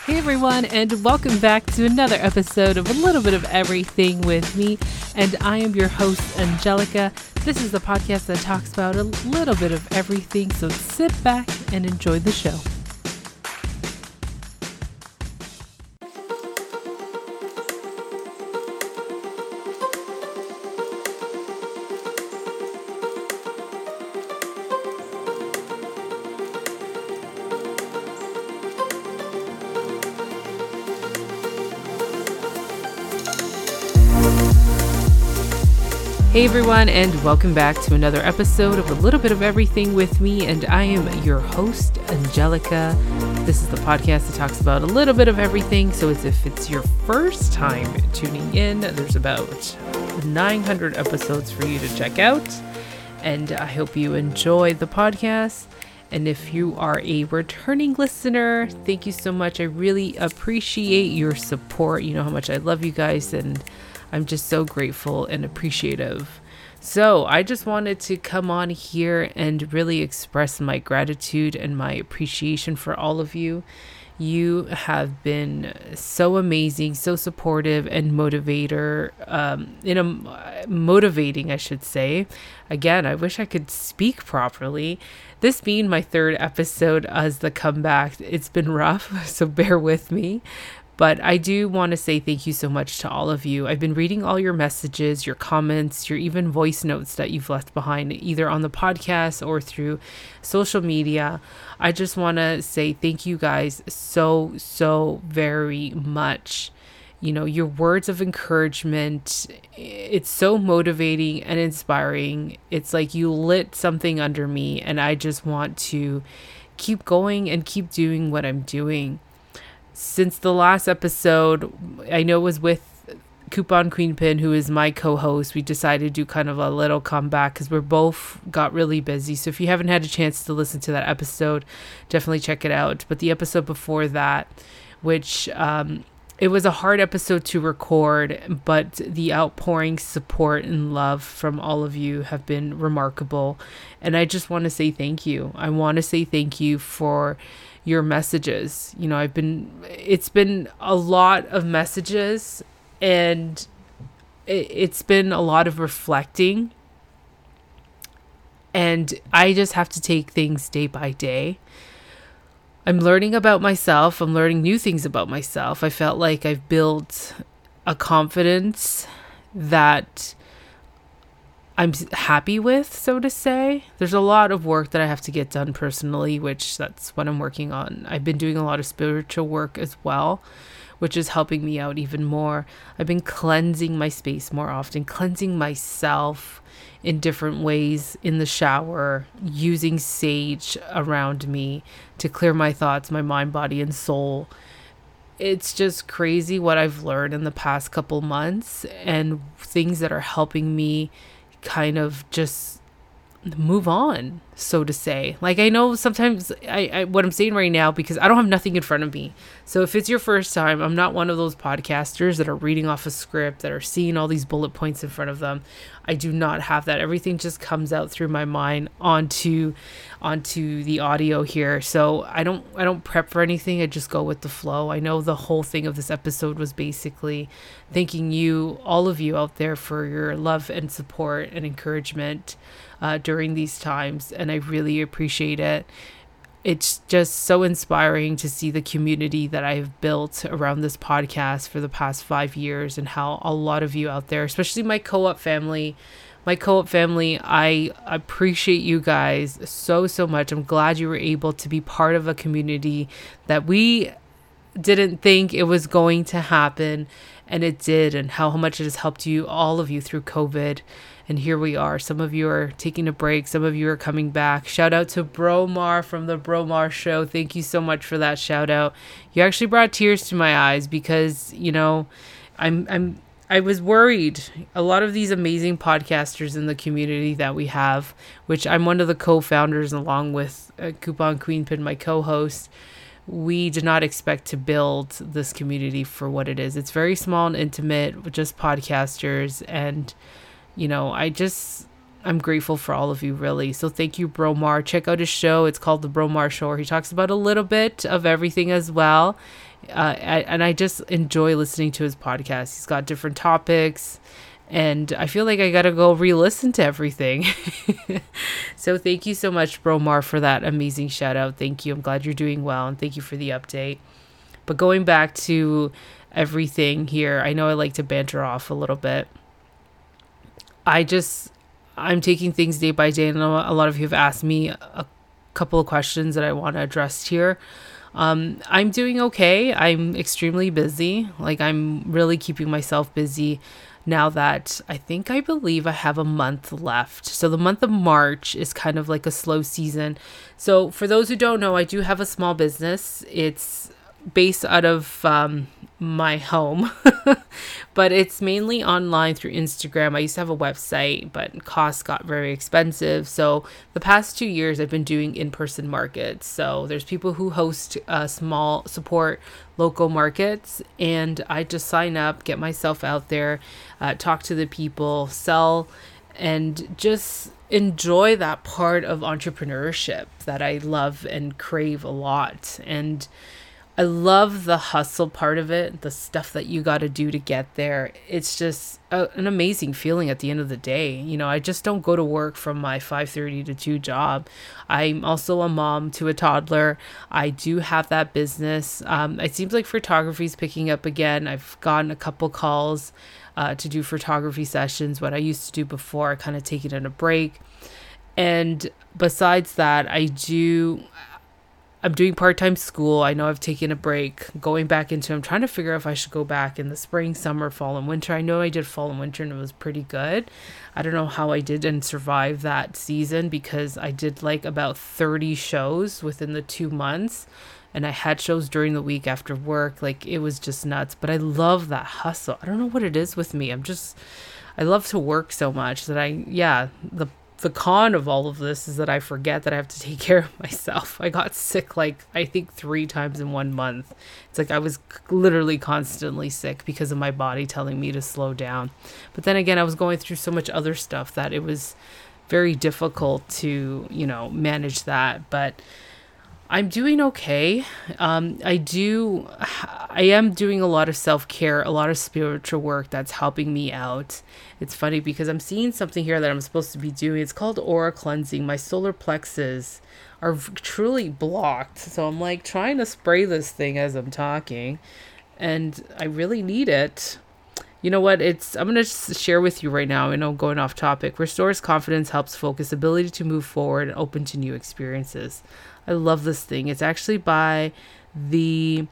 Hey everyone, and welcome back to another episode of A Little Bit of Everything with me. And I am your host, Angelica. This is the podcast that talks about a little bit of everything, so sit back and enjoy the show. Hey everyone, and welcome back to another episode of A Little Bit of Everything with me, and I am your host, Angelica. This is the podcast that talks about a little bit of everything, so as if it's your first time tuning in, there's about 900 episodes for you to check out, and I hope you enjoy the podcast. And if you are a returning listener, thank you so much. I really appreciate your support. You know how much I love you guys, and I'm just so grateful and appreciative. So I just wanted to come on here and really express my gratitude and my appreciation for all of you. You have been so amazing, so supportive and motivating, I should say. Again, I wish I could speak properly. This being my third episode as the comeback, it's been rough, so bear with me. But I do want to say thank you so much to all of you. I've been reading all your messages, your comments, your even voice notes that you've left behind, either on the podcast or through social media. I just want to say thank you guys so very much. You know, your words of encouragement, it's so motivating and inspiring. It's like you lit something under me, and I just want to keep going and keep doing what I'm doing. Since the last episode, I know it was with Coupon Queenpin, who is my co-host, we decided to do kind of a little comeback because we're both got really busy. So if you haven't had a chance to listen to that episode, definitely check it out. But the episode before that, which it was a hard episode to record, but the outpouring support and love from all of you have been remarkable. And I just want to say thank you. I want to say thank you for your messages. You know, it's been a lot of messages, and it's been a lot of reflecting, and I just have to take things day by day. I'm learning about myself. I'm learning new things about myself. I felt like I've built a confidence that I'm happy with, so to say. There's a lot of work that I have to get done personally, which that's what I'm working on. I've been doing a lot of spiritual work as well, which is helping me out even more. I've been cleansing my space more often, cleansing myself in different ways in the shower, using sage around me to clear my thoughts, my mind, body, and soul. It's just crazy what I've learned in the past couple months, and things that are helping me kind of just move on, so to say. Like, I know sometimes I what I'm saying right now, because I don't have nothing in front of me. So if it's your first time, I'm not one of those podcasters that are reading off a script, that are seeing all these bullet points in front of them. I do not have that. Everything just comes out through my mind onto the audio here. So I don't prep for anything. I just go with the flow. I know the whole thing of this episode was basically thanking you, all of you out there, for your love and support and encouragement during these times, and I really appreciate it. It's just so inspiring to see the community that I've built around this podcast for the past 5 years, and how a lot of you out there, especially my co-op family, I appreciate you guys so much. I'm glad you were able to be part of a community that we didn't think it was going to happen, and it did, and how much it has helped you, all of you, through COVID. And here we are. Some of you are taking a break. Some of you are coming back. Shout out to Bromar from the Bromar Show. Thank you so much for that shout out. You actually brought tears to my eyes, because, you know, I was worried. A lot of these amazing podcasters in the community that we have, which I'm one of the co-founders along with Coupon Queenpin, my co-host, we did not expect to build this community for what it is. It's very small and intimate with just podcasters, and you know, I just I'm grateful for all of you, really. So thank you, Bromar. Check out his show. It's called The Bromar Show, where he talks about a little bit of everything as well. And I just enjoy listening to his podcast. He's got different topics, and I feel like I got to go re-listen to everything. So thank you so much, Bromar, for that amazing shout out. Thank you. I'm glad you're doing well, and thank you for the update. But going back to everything here, I know I like to banter off a little bit. I'm taking things day by day, and a lot of you have asked me a couple of questions that I want to address here. I'm doing okay. I'm extremely busy. Like, I'm really keeping myself busy now that I believe I have a month left. So the month of March is kind of like a slow season. So for those who don't know, I do have a small business. It's based out of my home, but it's mainly online through Instagram. I used to have a website, but costs got very expensive. So the past 2 years, I've been doing in-person markets. So there's people who host small support local markets, and I just sign up, get myself out there, talk to the people, sell, and just enjoy that part of entrepreneurship that I love and crave a lot. And I love the hustle part of it, the stuff that you got to do to get there. It's just an amazing feeling at the end of the day. You know, I just don't go to work from my 5:30 to 2 job. I'm also a mom to a toddler. I do have that business. It seems like photography is picking up again. I've gotten a couple calls to do photography sessions. What I used to do before, I kind of take it in a break. And besides that, I'm doing part-time school. I know I've taken a break, going back into, I'm trying to figure out if I should go back in the spring, summer, fall, and winter. I know I did fall and winter and it was pretty good. I don't know how I did and survive that season, because I did like about 30 shows within the 2 months, and I had shows during the week after work. Like, it was just nuts, but I love that hustle. I don't know what it is with me. I love to work so much that the con of all of this is that I forget that I have to take care of myself. I got sick, like, I think 3 times in 1 month. It's like I was literally constantly sick because of my body telling me to slow down. But then again, I was going through so much other stuff that it was very difficult to, manage that. But I'm doing okay. I am doing a lot of self-care, a lot of spiritual work that's helping me out. It's funny because I'm seeing something here that I'm supposed to be doing. It's called aura cleansing. My solar plexus are truly blocked. So I'm like trying to spray this thing as I'm talking, and I really need it. You know what? I'm going to share with you right now. I know, going off topic. Restores confidence, helps focus, ability to move forward, and open to new experiences. I love this thing. It's actually by the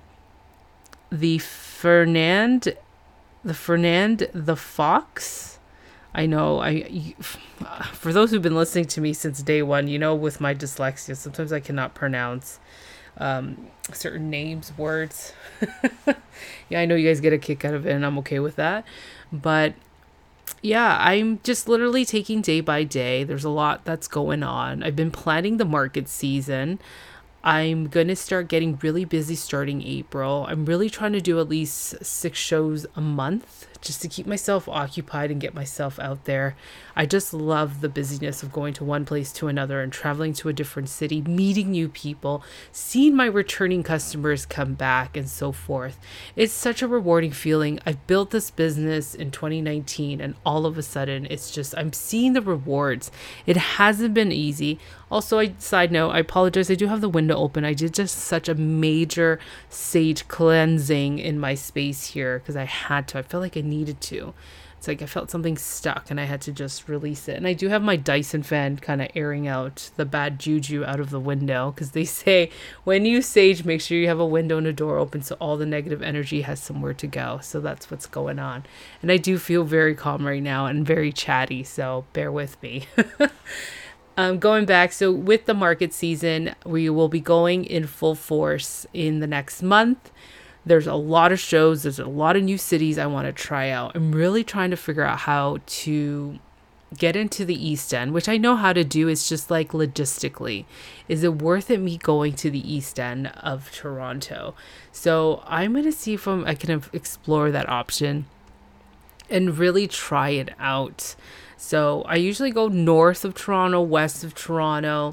Fernand the Fox. I know for those who've been listening to me since day one, with my dyslexia, sometimes I cannot pronounce certain names, words. Yeah, I know you guys get a kick out of it, and I'm okay with that. But yeah, I'm just literally taking day by day. There's a lot that's going on. I've been planning the market season. I'm going to start getting really busy starting April. I'm really trying to do at least 6 shows a month just to keep myself occupied and get myself out there. I just love the busyness of going to one place to another and traveling to a different city, meeting new people, seeing my returning customers come back, and so forth. It's such a rewarding feeling. I built this business in 2019, and all of a sudden I'm seeing the rewards. It hasn't been easy. Also, side note, I apologize. I do have the window open. I did just such a major sage cleansing in my space here because I had to. I felt like I needed to. It's like I felt something stuck and I had to just release it. And I do have my Dyson fan kind of airing out the bad juju out of the window, because they say when you sage, make sure you have a window and a door open so all the negative energy has somewhere to go. So that's what's going on. And I do feel very calm right now and very chatty, so bear with me. Going back, so with the market season, we will be going in full force in the next month. There's a lot of shows. There's a lot of new cities I want to try out. I'm really trying to figure out how to get into the East End, which I know how to do. It's just like logistically, is it worth it me going to the East End of Toronto? So I'm going to see if I can explore that option and really try it out. So I usually go north of Toronto, west of Toronto,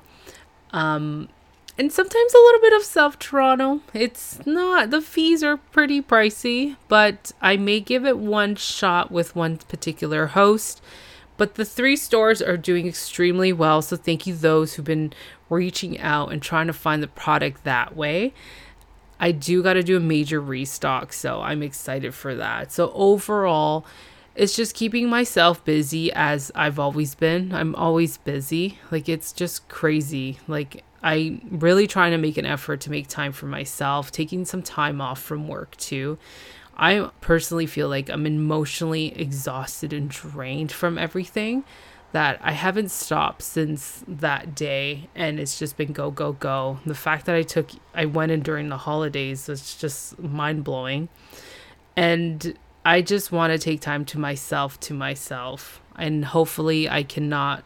and sometimes a little bit of South Toronto. It's not, the fees are pretty pricey, but I may give it one shot with one particular host. But the 3 stores are doing extremely well. So thank you those who've been reaching out and trying to find the product that way. I do got to do a major restock, so I'm excited for that. So overall, it's just keeping myself busy as I've always been. I'm always busy. Like, it's just crazy. Like, I'm really trying to make an effort to make time for myself, taking some time off from work too. I personally feel like I'm emotionally exhausted and drained from everything, that I haven't stopped since that day, and it's just been go, go, go. The fact that I went in during the holidays was just mind blowing. And I just want to take time to myself. And hopefully I cannot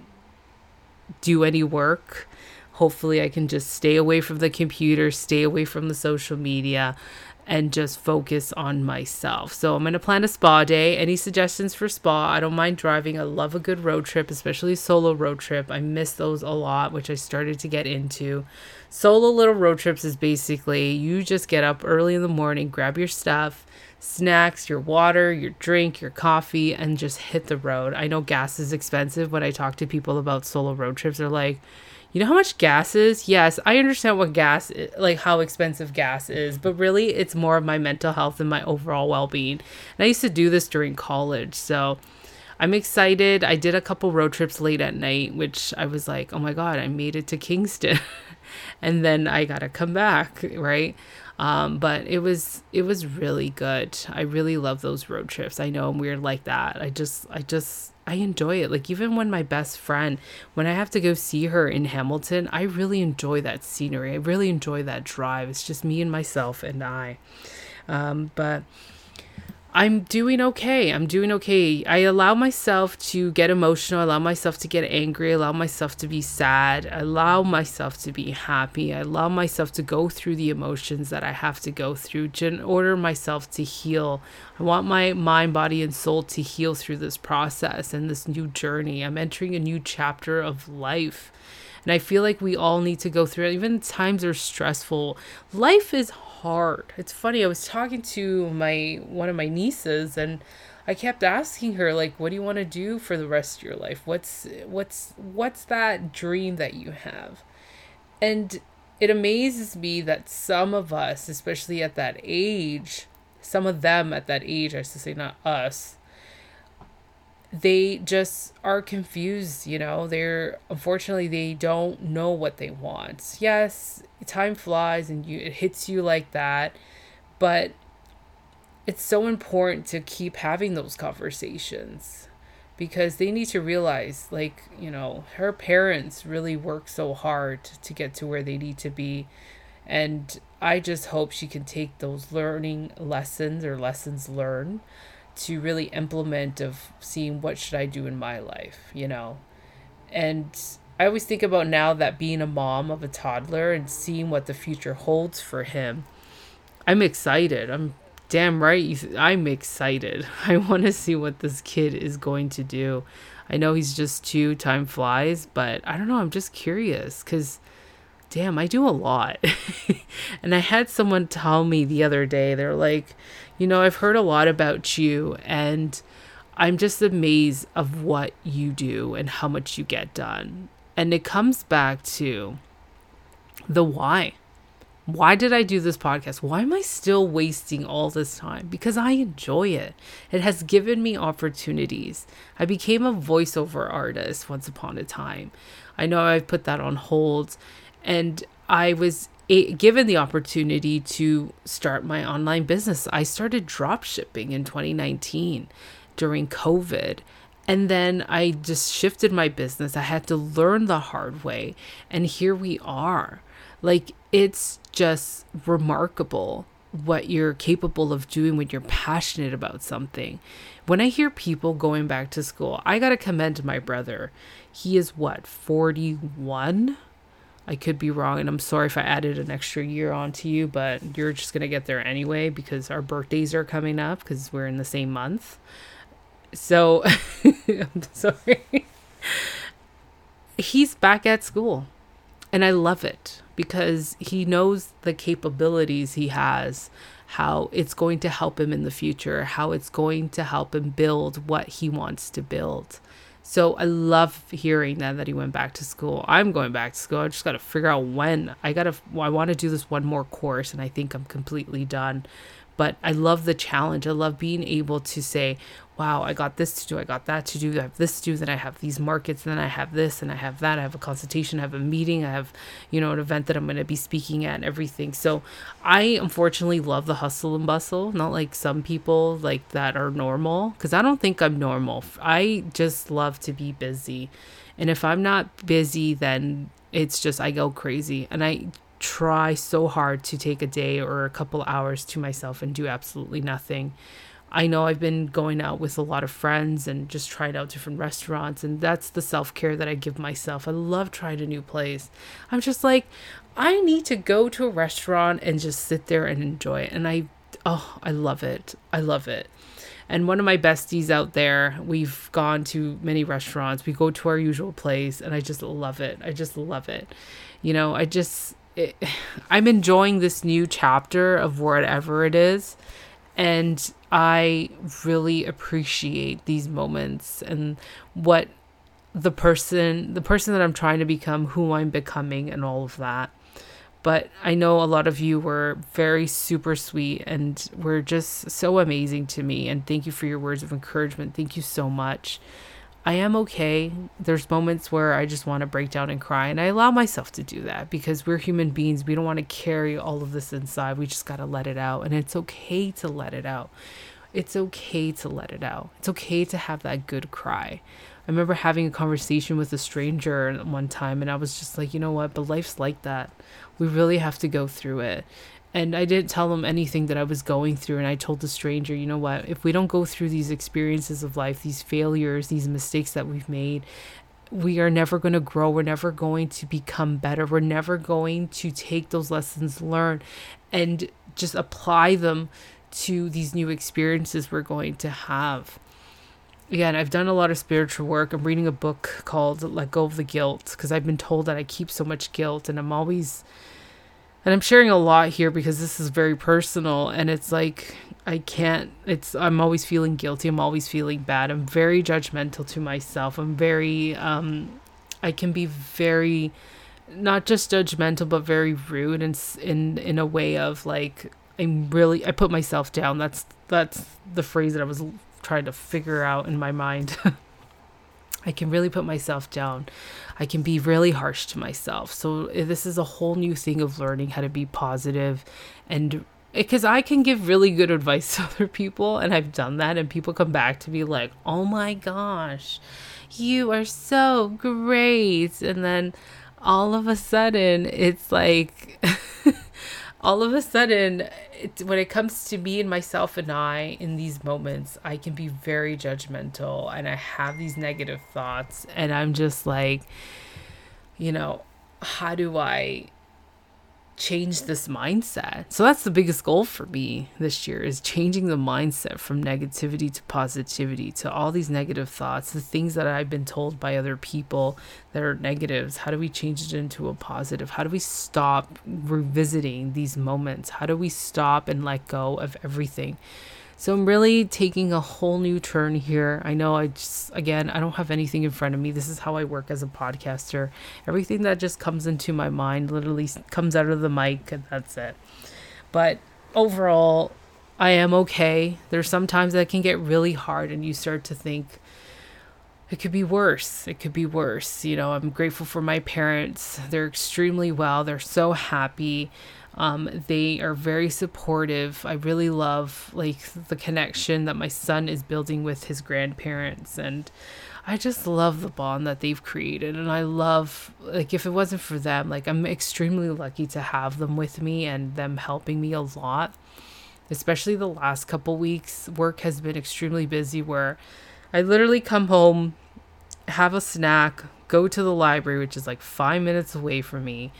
do any work. Hopefully I can just stay away from the computer, stay away from the social media, and just focus on myself. So I'm going to plan a spa day. Any suggestions for spa? I don't mind driving. I love a good road trip, especially solo road trip. I miss those a lot, which I started to get into. Solo little road trips is basically you just get up early in the morning, grab your stuff, snacks, your water, your drink, your coffee, and just hit the road. I know gas is expensive. When I talk to people about solo road trips, they're like, you know how much gas is? Yes, I understand what gas is, like how expensive gas is, but really it's more of my mental health and my overall well-being. And I used to do this during college, so I'm excited. I did a couple road trips late at night, which I was like, oh my God, I made it to Kingston. And then I got to come back, right? But it was really good. I really love those road trips. I know I'm weird like that. I enjoy it. Like, even when my best friend, when I have to go see her in Hamilton, I really enjoy that scenery. I really enjoy that drive. It's just me and myself and I. But I'm doing okay. I allow myself to get emotional. I allow myself to get angry. I allow myself to be sad. I allow myself to be happy. I allow myself to go through the emotions that I have to go through in order myself to heal. I want my mind, body, and soul to heal through this process and this new journey. I'm entering a new chapter of life. And I feel like we all need to go through it. Even times are stressful. Life is hard. It's funny. I was talking to one of my nieces, and I kept asking her, like, what do you want to do for the rest of your life? What's that dream that you have? And it amazes me that some of us, especially at that age, some of them at that age, I should say, not us, they just are confused, unfortunately they don't know what they want. Yes, time flies and it hits you like that, but it's so important to keep having those conversations, because they need to realize, her parents really work so hard to get to where they need to be. And I just hope she can take those learning lessons or lessons learned to really implement of seeing what should I do in my life, And I always think about now that being a mom of a toddler and seeing what the future holds for him, I'm excited. I'm damn right. I'm excited. I want to see what this kid is going to do. I know he's just 2, time flies, but I don't know. I'm just curious because damn, I do a lot. And I had someone tell me the other day, they're like, I've heard a lot about you, and I'm just amazed of what you do and how much you get done. And it comes back to the why. Why did I do this podcast? Why am I still wasting all this time? Because I enjoy it. It has given me opportunities. I became a voiceover artist once upon a time. I know I've put that on hold, and I was given the opportunity to start my online business. I started drop shipping in 2019 during COVID. And then I just shifted my business. I had to learn the hard way. And here we are. Like, it's just remarkable what you're capable of doing when you're passionate about something. When I hear people going back to school, I got to commend my brother. He is 41? I could be wrong, and I'm sorry if I added an extra year onto you, but you're just going to get there anyway because our birthdays are coming up because we're in the same month. So I'm sorry. He's back at school. And I love it because he knows the capabilities he has, how it's going to help him in the future, how it's going to help him build what he wants to build. So I love hearing that he went back to school. I'm going back to school. I just got to figure out when. I want to do this one more course and I think I'm completely done. But I love the challenge. I love being able to say, wow, I got this to do, I got that to do, I have this to do, then I have these markets, then I have this and I have that, I have a consultation, I have a meeting, I have, an event that I'm going to be speaking at and everything. So I unfortunately love the hustle and bustle, not like some people like that are normal, because I don't think I'm normal. I just love to be busy. And if I'm not busy, then it's just, I go crazy. And I try so hard to take a day or a couple hours to myself and do absolutely nothing. I know I've been going out with a lot of friends and just trying out different restaurants, and that's the self-care that I give myself. I love trying a new place. I'm just like, I need to go to a restaurant and just sit there and enjoy it. And I love it. I love it. And one of my besties out there, we've gone to many restaurants. We go to our usual place and I just love it. I just love it. I'm enjoying this new chapter of whatever it is. And I really appreciate these moments and what the person that I'm trying to become, who I'm becoming, and all of that. But I know a lot of you were very super sweet and were just so amazing to me. And thank you for your words of encouragement. Thank you so much. I am okay. There's moments where I just want to break down and cry, and I allow myself to do that because we're human beings. We don't want to carry all of this inside. We just got to let it out, and it's okay to let it out. It's okay to let it out. It's okay to have that good cry. I remember having a conversation with a stranger one time, and I was just like, you know what? But life's like that. We really have to go through it. And I didn't tell them anything that I was going through. And I told the stranger, you know what, if we don't go through these experiences of life, these failures, these mistakes that we've made, we are never going to grow. We're never going to become better. We're never going to take those lessons learned and just apply them to these new experiences we're going to have. Again, I've done a lot of spiritual work. I'm reading a book called Let Go of the Guilt because I've been told that I keep so much guilt, and I'm sharing a lot here because this is very personal, and it's like, I'm always feeling guilty. I'm always feeling bad. I'm very judgmental to myself. I'm very, I can be very, not just judgmental, but very rude and in a way of like, I put myself down. That's the phrase that I was trying to figure out in my mind. I can really put myself down. I can be really harsh to myself. So this is a whole new thing of learning how to be positive, and because I can give really good advice to other people, and I've done that, and people come back to me like, oh my gosh, you are so great. And then all of a sudden it's like when it comes to me and myself and I in these moments, I can be very judgmental and I have these negative thoughts, and I'm just like, how do I change this mindset? So that's the biggest goal for me this year, is changing the mindset from negativity to positivity, to all these negative thoughts, the things that I've been told by other people that are negatives. How do we change it into a positive? How do we stop revisiting these moments? How do we stop and let go of everything? So I'm really taking a whole new turn here. I know I don't have anything in front of me. This is how I work as a podcaster. Everything that just comes into my mind literally comes out of the mic, and that's it. But overall, I am okay. There's sometimes that can get really hard and you start to think, it could be worse. It could be worse. I'm grateful for my parents. They're extremely well. They're so happy. They are very supportive. I really love the connection that my son is building with his grandparents, and I just love the bond that they've created. And I love, if it wasn't for them, I'm extremely lucky to have them with me and them helping me a lot, especially the last couple weeks. Work has been extremely busy, where I literally come home, have a snack, go to the library, which is 5 minutes away from me,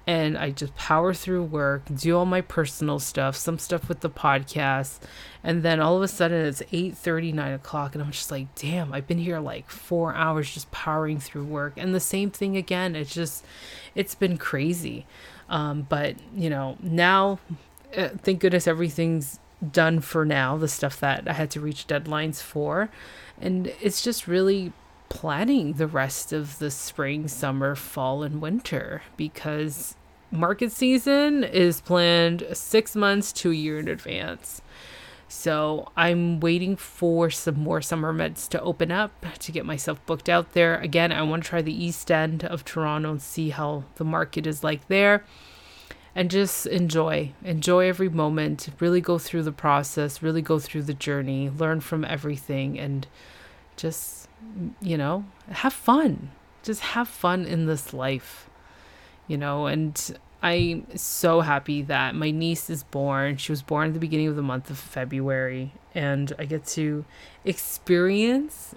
and I just power through work, do all my personal stuff, some stuff with the podcast, and then all of a sudden it's 8:30, 9 o'clock, and I'm just like, damn, I've been here like 4 hours just powering through work, and the same thing again. It's been crazy, but now, thank goodness everything's done for now, the stuff that I had to reach deadlines for, and it's just really planning the rest of the spring, summer, fall, and winter, because market season is planned 6 months to a year in advance. So I'm waiting for some more summer meds to open up to get myself booked out there. Again, I want to try the East End of Toronto and see how the market is like there, and just enjoy every moment, really go through the process, really go through the journey, learn from everything, and just, have fun. Just have fun in this life, and I'm so happy that my niece is born. She was born at the beginning of the month of February, and I get to experience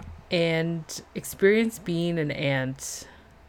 being an aunt,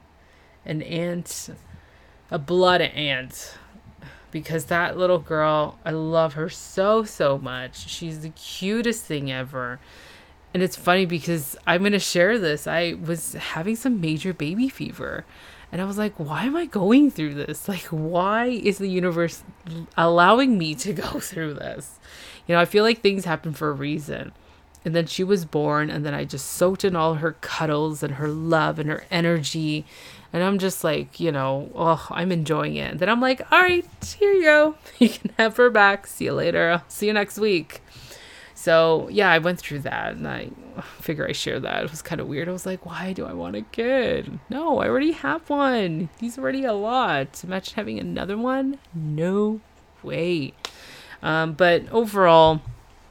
a blood aunt, because that little girl, I love her so, so much. She's the cutest thing ever. And it's funny because I'm going to share this. I was having some major baby fever, and I was like, why am I going through this? Like, why is the universe allowing me to go through this? I feel like things happen for a reason. And then she was born, and then I just soaked in all her cuddles and her love and her energy. And I'm just like, I'm enjoying it. And then I'm like, all right, here you go. You can have her back. See you later. I'll see you next week. So, yeah, I went through that, and I figure I share that. It was kind of weird. I was like, why do I want a kid? No, I already have one. He's already a lot. Imagine having another one? No way. But overall,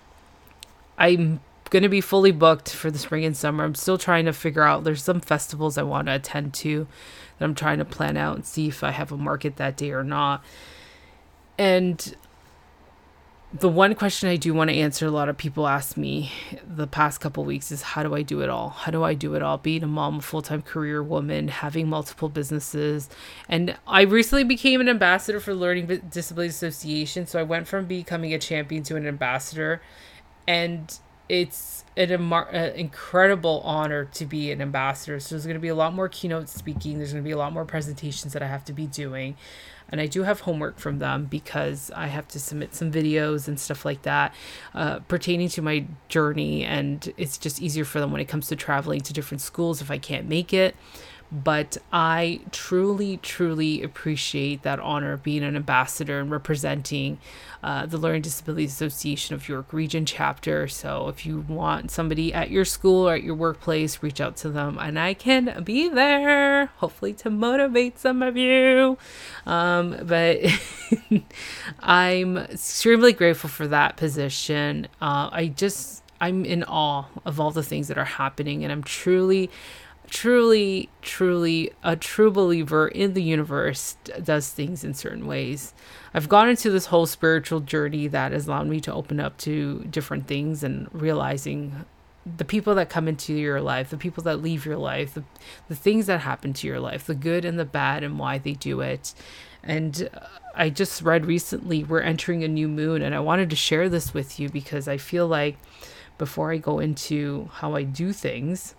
I'm going to be fully booked for the spring and summer. I'm still trying to figure out, there's some festivals I want to attend to that I'm trying to plan out and see if I have a market that day or not. And the one question I do want to answer, a lot of people ask me the past couple of weeks, is how do I do it all? How do I do it all? Being a mom, a full-time career woman, having multiple businesses. And I recently became an ambassador for Learning Disabilities Association. So I went from becoming a champion to an ambassador. And it's an incredible honor to be an ambassador. So there's going to be a lot more keynote speaking. There's going to be a lot more presentations that I have to be doing. And I do have homework from them because I have to submit some videos and stuff like that pertaining to my journey. And it's just easier for them when it comes to traveling to different schools if I can't make it. But I truly, truly appreciate that honor of being an ambassador and representing the Learning Disabilities Association of York Region chapter. So if you want somebody at your school or at your workplace, reach out to them, and I can be there, hopefully to motivate some of you. But I'm extremely grateful for that position. I'm in awe of all the things that are happening, and I'm truly a true believer in the universe does things in certain ways. I've gone into this whole spiritual journey that has allowed me to open up to different things and realizing the people that come into your life, the people that leave your life, the things that happen to your life, the good and the bad, and why they do it. And I just read recently, we're entering a new moon, and I wanted to share this with you because I feel like before I go into how I do things,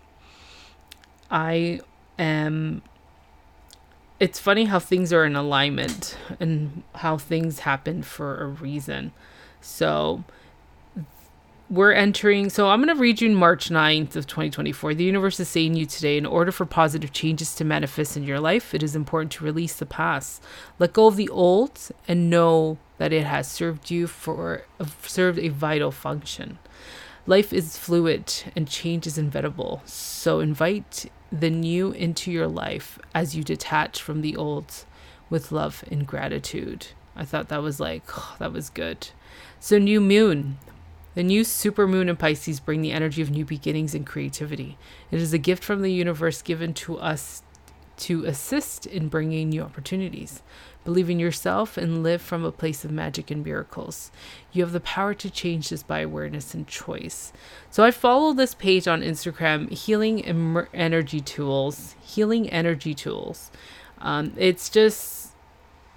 it's funny how things are in alignment and how things happen for a reason. So I'm going to read you March 9th of 2024. The universe is saying you today, in order for positive changes to manifest in your life, it is important to release the past. Let go of the old and know that it has served a vital function. Life is fluid and change is inevitable. So invite the new into your life as you detach from the old with love and gratitude. I thought that was that was good. So new moon. The new supermoon in Pisces bring the energy of new beginnings and creativity. It is a gift from the universe given to us to assist in bringing new opportunities. Believe in yourself and live from a place of magic and miracles. You have the power to change this by awareness and choice. So I follow this page on Instagram, Healing Energy Tools. It's just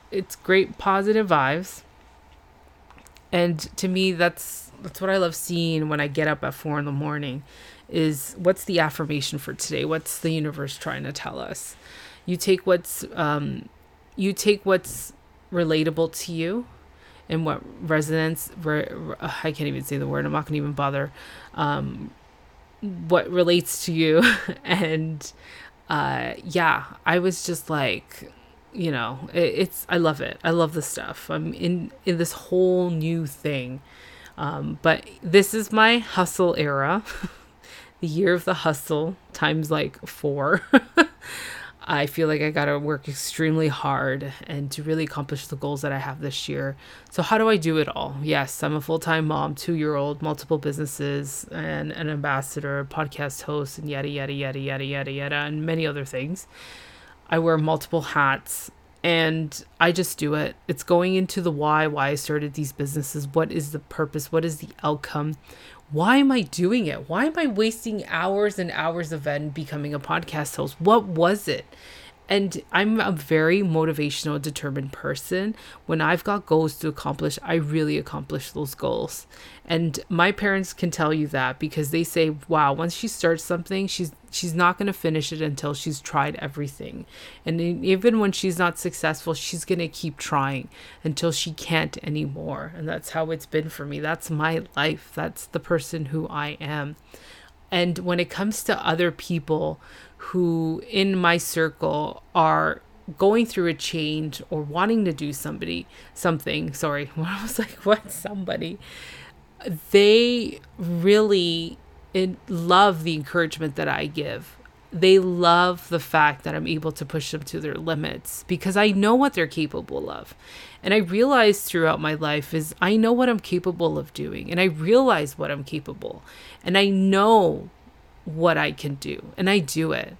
it's great positive vibes. And to me, that's what I love seeing when I get up at 4 a.m. is what's the affirmation for today? What's the universe trying to tell us? You take what's relatable to you and what resonates. I can't even say the word. I'm not gonna even bother. What relates to you, and yeah, I was just like, it's I love it. I love the stuff. I'm in this whole new thing. But this is my hustle era, the year of the hustle times like 4. I feel like I got to work extremely hard and to really accomplish the goals that I have this year. So how do I do it all? Yes, I'm a full-time mom, 2-year-old, multiple businesses, and an ambassador, podcast host, and yada, yada, yada, yada, yada, yada, and many other things. I wear multiple hats and I just do it. It's going into the why I started these businesses. What is the purpose? What is the outcome? Why am I doing it? Why am I wasting hours and hours of it and becoming a podcast host? What was it? And I'm a very motivational, determined person. When I've got goals to accomplish, I really accomplish those goals. And my parents can tell you that because they say, wow, once she starts something, she's not going to finish it until she's tried everything. And even when she's not successful, she's going to keep trying until she can't anymore. And that's how it's been for me. That's my life. That's the person who I am. And when it comes to other people who in my circle are going through a change or wanting to do something, I was like, what? Somebody, they really love the encouragement that I give. They love the fact that I'm able to push them to their limits because I know what they're capable of. And I realized throughout my life is I know what I'm capable of doing, and I realize what I'm capable, and I know what I can do, and I do it.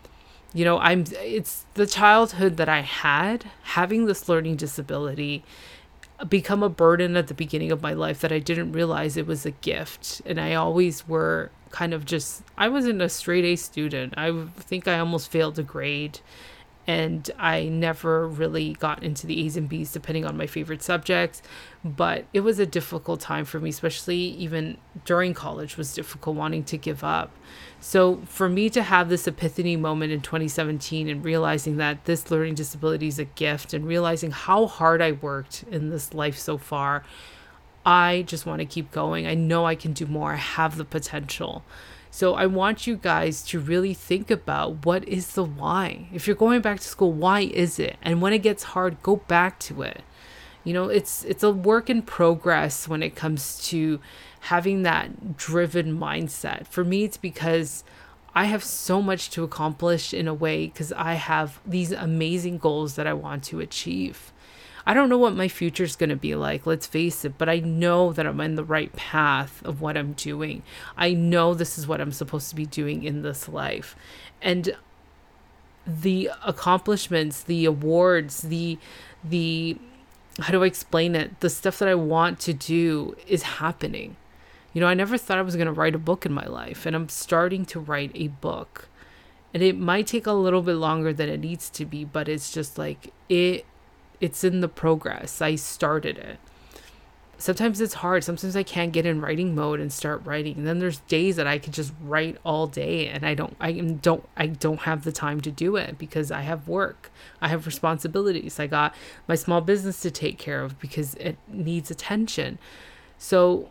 It's the childhood that I had, having this learning disability become a burden at the beginning of my life that I didn't realize it was a gift. And I always were kind of I wasn't a straight A student. I think I almost failed a grade. And I never really got into the A's and B's depending on my favorite subjects. But it was a difficult time for me, especially even during college was difficult, wanting to give up. So for me to have this epiphany moment in 2017 and realizing that this learning disability is a gift and realizing how hard I worked in this life so far, I just want to keep going. I know I can do more. I have the potential. So I want you guys to really think about what is the why. If you're going back to school, why is it? And when it gets hard, go back to it. It's a work in progress when it comes to having that driven mindset. For me, it's because I have so much to accomplish in a way because I have these amazing goals that I want to achieve. I don't know what my future is going to be like, let's face it, but I know that I'm in the right path of what I'm doing. I know this is what I'm supposed to be doing in this life. And the accomplishments, the awards, the how do I explain it? The stuff that I want to do is happening. I never thought I was going to write a book in my life, and I'm starting to write a book. And it might take a little bit longer than it needs to be, but it's just like it's in the progress. I started it. Sometimes it's hard. Sometimes I can't get in writing mode and start writing. And then there's days that I could just write all day and I don't have the time to do it because I have work. I have responsibilities. I got my small business to take care of because it needs attention. So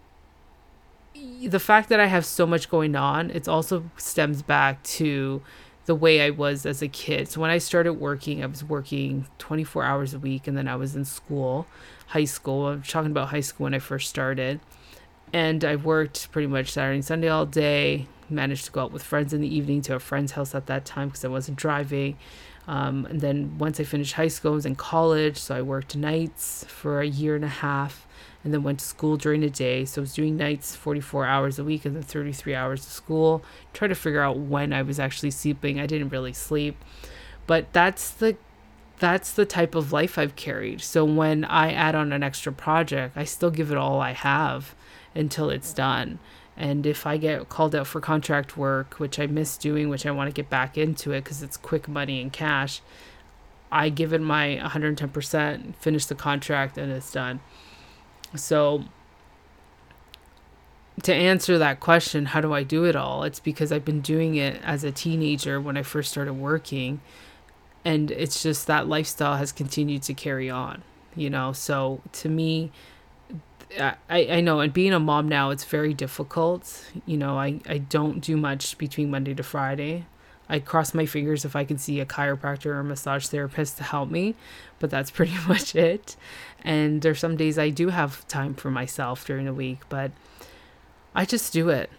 the fact that I have so much going on, it also stems back to the way I was as a kid. So when I started working, I was working 24 hours a week, and then I was in school, high school. I'm talking about high school when I first started. And I worked pretty much Saturday and Sunday all day, managed to go out with friends in the evening to a friend's house at that time because I wasn't driving. And then once I finished high school, I was in college, so I worked nights for a year and a half. And then went to school during the day. So I was doing nights 44 hours a week and then 33 hours of school. Try to figure out when I was actually sleeping. I didn't really sleep. But that's the type of life I've carried. So when I add on an extra project, I still give it all I have until it's done. And if I get called out for contract work, which I miss doing, which I want to get back into it because it's quick money and cash, I give it my 110%, finish the contract, and it's done. So to answer that question, how do I do it all? It's because I've been doing it as a teenager when I first started working. And it's just that lifestyle has continued to carry on, So to me, I know, and being a mom now, it's very difficult. I don't do much between Monday to Friday. I cross my fingers if I can see a chiropractor or a massage therapist to help me, but that's pretty much it. And there's some days I do have time for myself during the week, but I just do it.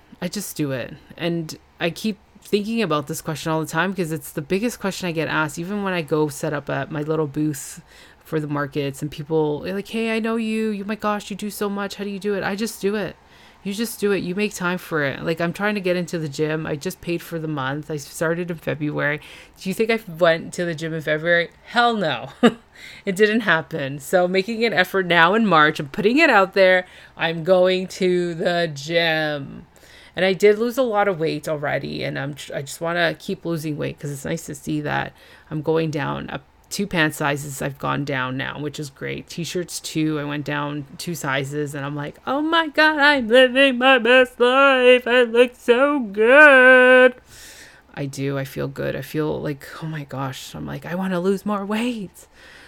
And I keep thinking about this question all the time because it's the biggest question I get asked, even when I go set up at my little booth for the markets and people are like, hey, I know you, my gosh, you do so much. How do you do it? I just do it. You just do it. You make time for it. Like, I'm trying to get into the gym. I just paid for the month. I started in February. Do you think I went to the gym in February? Hell no. It didn't happen. So making an effort now in March and putting it out there, I'm going to the gym. And I did lose a lot of weight already. And I just want to keep losing weight because it's nice to see that I'm going down 2 pant sizes. I've gone down now, which is great. T-shirts too. I went down 2 sizes and I'm like, oh my God, I'm living my best life. I look so good. I do. I feel good. I feel like, oh my gosh, I'm like, I want to lose more weight.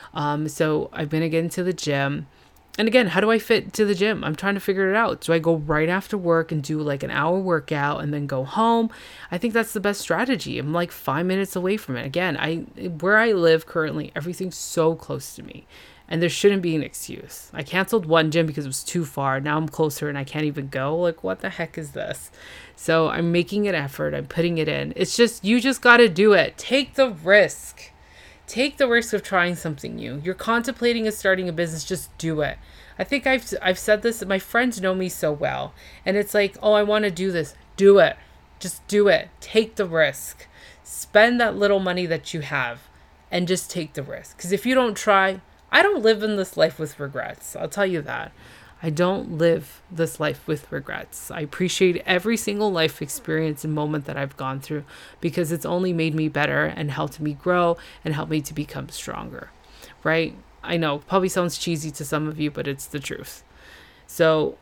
So I'm going to get into the gym. And again, how do I fit to the gym? I'm trying to figure it out. Do I go right after work and do like an hour workout and then go home? I think that's the best strategy. I'm like 5 minutes away from it. Again, where I live currently, everything's so close to me. And there shouldn't be an excuse. I canceled one gym because it was too far. Now I'm closer and I can't even go. Like, what the heck is this? So I'm making an effort. I'm putting it in. It's just, you just got to do it. Take the risk. Take the risk of trying something new. You're contemplating of starting a business, just do it. I think I've said this, my friends know me so well. And it's like, oh, I want to do this. Do it. Just do it. Take the risk. Spend that little money that you have and just take the risk. Because if you don't try, I don't live in this life with regrets. I'll tell you that. I don't live this life with regrets. I appreciate every single life experience and moment that I've gone through because it's only made me better and helped me grow and helped me to become stronger, right? I know, probably sounds cheesy to some of you, but it's the truth. So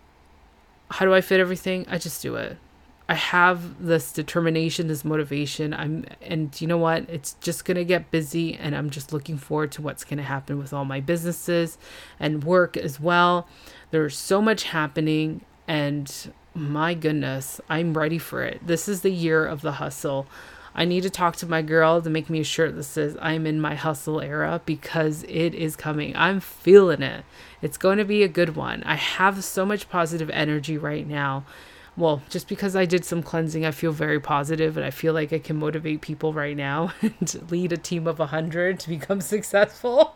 how do I fit everything? I just do it. I have this determination, this motivation. And you know what? It's just going to get busy and I'm just looking forward to what's going to happen with all my businesses and work as well. There's so much happening and my goodness, I'm ready for it. This is the year of the hustle. I need to talk to my girl to make me a shirt that says I'm in my hustle era because it is coming. I'm feeling it. It's going to be a good one. I have so much positive energy right now. Well, just because I did some cleansing, I feel very positive and I feel like I can motivate people right now and lead a team of 100 to become successful.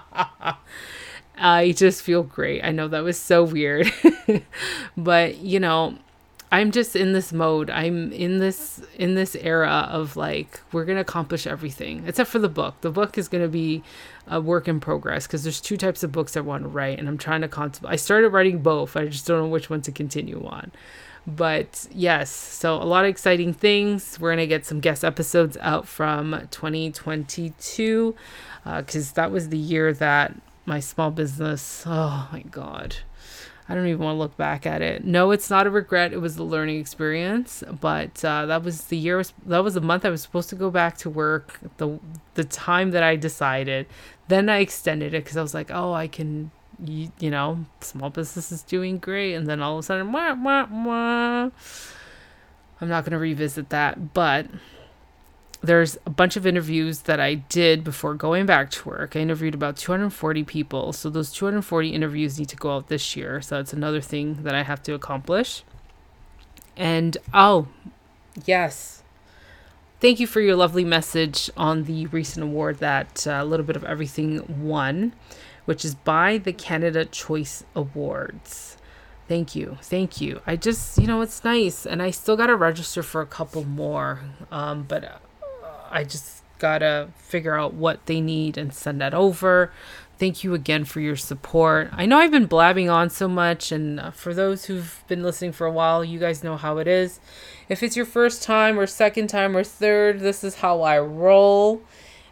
I just feel great. I know that was so weird, but I'm just in this mode. I'm in this era of like, we're going to accomplish everything except for the book. The book is going to be a work in progress because there's 2 types of books I want to write and I'm trying to I started writing both. I just don't know which one to continue on. But yes, so a lot of exciting things. We're going to get some guest episodes out from 2022 because that was the year that my small business, oh my God, I don't even want to look back at it. No, it's not a regret. It was a learning experience. But that was the year, that was the month I was supposed to go back to work, the time that I decided. Then I extended it because I was like, oh, I can, small business is doing great. And then all of a sudden, I'm not going to revisit that. But there's a bunch of interviews that I did before going back to work. I interviewed about 240 people. So those 240 interviews need to go out this year. So it's another thing that I have to accomplish. And, oh, yes. Thank you for your lovely message on the recent award that A Little Bit of Everything won, which is by the Canada Choice Awards. Thank you. I just, it's nice. And I still got to register for a couple more. But I just got to figure out what they need and send that over. Thank you again for your support. I know I've been blabbing on so much, and for those who've been listening for a while, you guys know how it is. If it's your first time or second time or third, this is how I roll.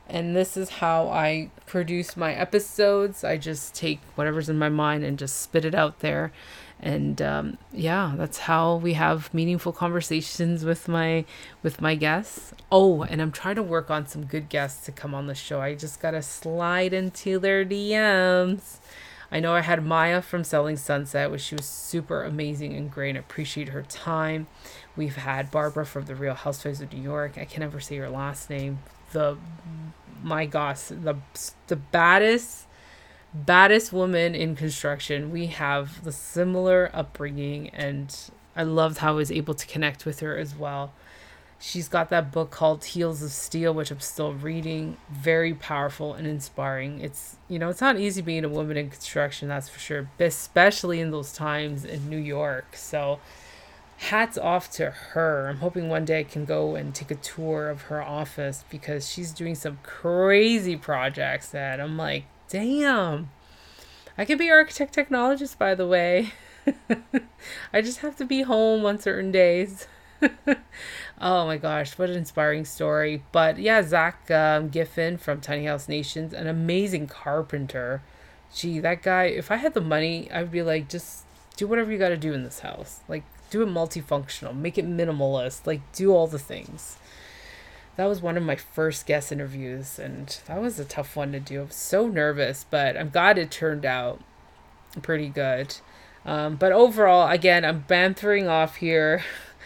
And this is how I produce my episodes. I just take whatever's in my mind and just spit it out there. And that's how we have meaningful conversations with my guests. Oh, and I'm trying to work on some good guests to come on the show. I just gotta slide into their DMs. I know I had Maya from Selling Sunset, which she was super amazing and great. I appreciate her time. We've had Barbara from The Real Housewives of New York. I can never say her last name. The baddest woman in construction. We have the similar upbringing, and I loved how I was able to connect with her as well. She's got that book called Heels of Steel, which I'm still reading. Very powerful and inspiring. It's not easy being a woman in construction, that's for sure, especially in those times in New York. So hats off to her. I'm hoping one day I can go and take a tour of her office, because she's doing some crazy projects that I'm like, damn, I could be architect technologist, by the way. I just have to be home on certain days. Oh my gosh, what an inspiring story. But yeah, Zach Giffen from Tiny House Nations, an amazing carpenter. Gee, that guy, if I had the money, I'd be like, just do whatever you got to do in this house. Like, do it multifunctional, make it minimalist, like, do all the things. That was one of my first guest interviews, and that was a tough one to do. I was so nervous, but I'm glad it turned out pretty good. But overall, again, I'm bantering off here.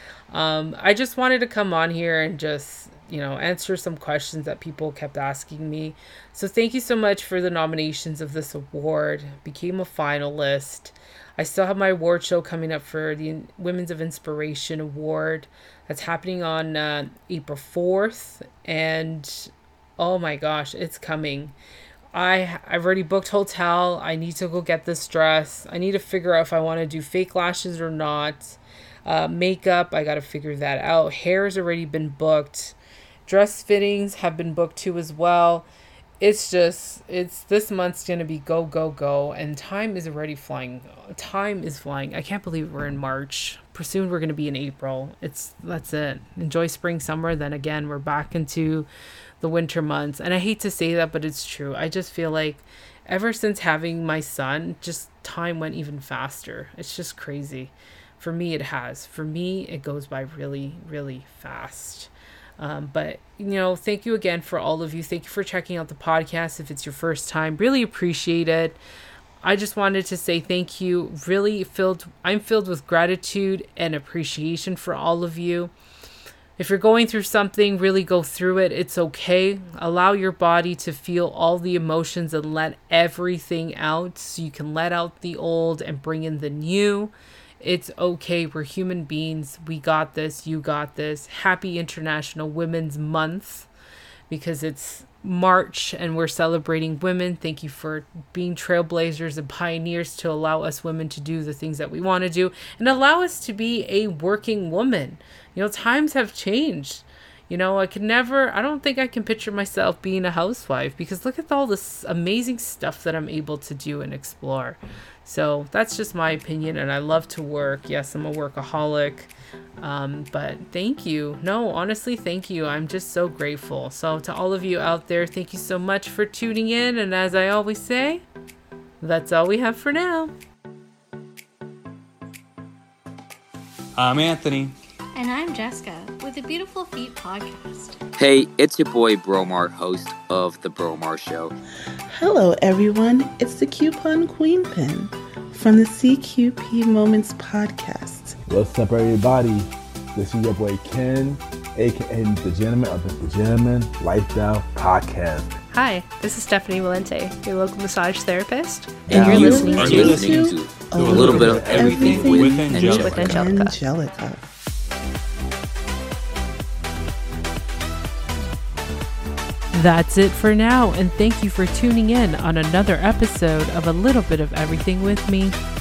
I just wanted to come on here and just, answer some questions that people kept asking me. So thank you so much for the nominations of this award. Became a finalist. I still have my award show coming up for the Women's of Inspiration Award. That's happening on April 4th. And oh my gosh, it's coming. I've already booked hotel. I need to go get this dress. I need to figure out if I want to do fake lashes or not. Makeup, I got to figure that out. Hair's already been booked. Dress fittings have been booked too as well. It's this month's going to be go, go, go. And time is already flying. Time is flying. I can't believe we're in March. Soon we're going to be in April. That's it. Enjoy spring, summer. Then again, we're back into the winter months. And I hate to say that, but it's true. I just feel like ever since having my son, just time went even faster. It's just crazy. For me, it has. For me, it goes by really, really fast. But, thank you again for all of you. Thank you for checking out the podcast. If it's your first time, really appreciate it. I just wanted to say thank you. I'm filled with gratitude and appreciation for all of you. If you're going through something, really go through it. It's okay. Allow your body to feel all the emotions and let everything out, so you can let out the old and bring in the new. It's okay. We're human beings. We got this. You got this. Happy International Women's Month, because it's March and we're celebrating women. Thank you for being trailblazers and pioneers to allow us women to do the things that we want to do and allow us to be a working woman. Times have changed. I don't think I can picture myself being a housewife, because look at all this amazing stuff that I'm able to do and explore. So that's just my opinion, and I love to work. Yes, I'm a workaholic, but thank you. No, honestly, thank you. I'm just so grateful. So to all of you out there, thank you so much for tuning in. And as I always say, that's all we have for now. I'm Anthony. And I'm Jessica with the Beautiful Feet Podcast. Hey, it's your boy Bromar, host of The Bromar Show. Hello, everyone. It's the Coupon Queen Pin from the CQP Moments Podcast. What's up, everybody? This is your boy Ken, aka the Gentleman of the Gentleman Lifestyle Podcast. Hi, this is Stephanie Valente, your local massage therapist, and you're listening to a little bit of everything with Angelica. That's it for now, and thank you for tuning in on another episode of A Little Bit of Everything with me,